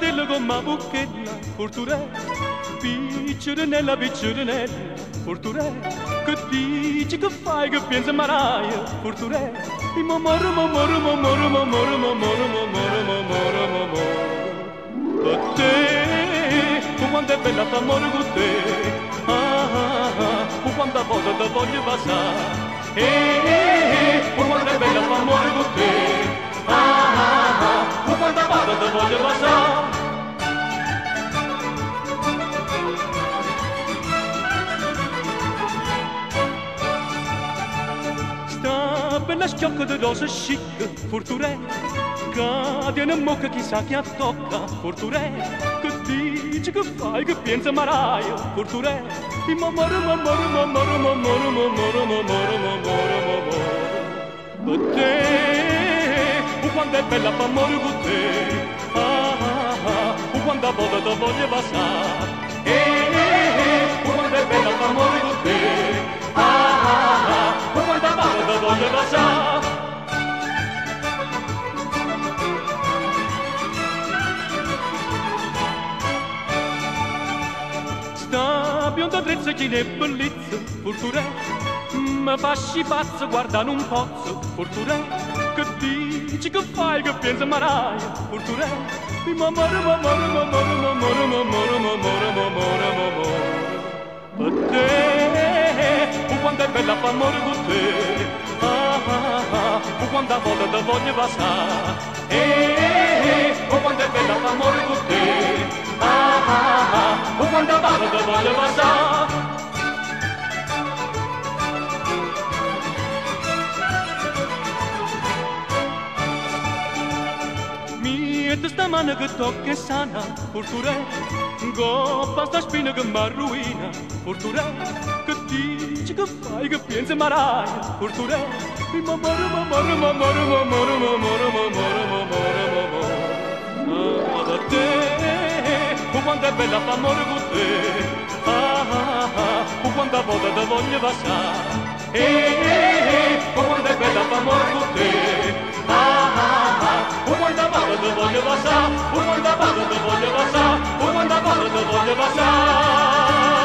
dillo con ma bucchetta, porturè, picciurinella, porturè, che dici, che fai, che pensi maraia, porturè, e mamoro, mamoro, mamoro, mamoro, mamoro, mamoro, mamoro, mamoro, per te, quando è bella t'amore con te, quando volta te voglio passare, quando è bella t'amore con te, quando volta te voglio passare. Sta bella schiocca di rosa chic, porturè, che tiene mocca chissà chi tocca, porturè, che dici, che fai, che pensa maraia, porturè, e mamoro, mamoro, mamoro, mamoro, mamoro, mamoro, mamoro, mamoro, per te, quando è bella t'amore con te, quando a volte te voglio passare, quando è bella t'amore con te, quando a volte te voglio passare. Sta bionda trezza chi ne bellezza, porturè, mi fasci pazzo guardare un pozzo, porturè, che dici, che fai, che pensi maraia, porturè, e mamoro, mamoro, mamoro, mamoro, mamoro, mamoro, mamoro, mamoro, per te, quando è bella f'amore con te, quando a volte te voglio passare, quando è bella f'amore con te, quando a volte te voglio passare. Miete sta mano che tocca e sana, porturè, goppa sta spina che m'arruina, porturè, che dici, che fai, che pensi maraia, porturè, e mamoro, mamoro, mamoro, mamoro, mamoro, mamoro, mamoro, mamoro, da te, quando è bella t'amore con te, quando a volte te voglio passare, quando è bella t'amore con te, quando a volte te voglio passare, quando a volte te voglio passare, quando a volte te voglio passare.